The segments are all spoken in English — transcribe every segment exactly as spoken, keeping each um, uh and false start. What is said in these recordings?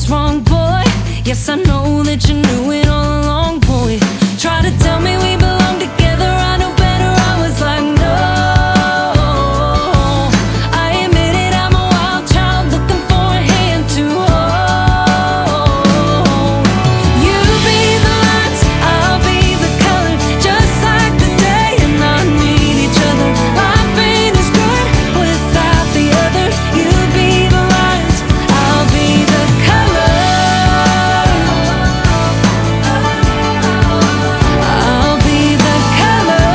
what's wrong, boy? Yes, I know that you knew it all along, boy. Try to tell me we belong together, I knew better, I was like, no. I admit it, I'm a wild child looking for a hand to hold. You be the lights, I'll be the color, just like the day and I need each other. Life ain't as good without the other. You be the lights, I'll be the color. I'll be the color.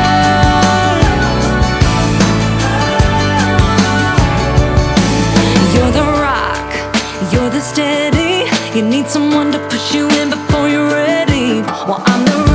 You're the rock, you're the steady. You need someone to push you in before you're ready. Well, I'm the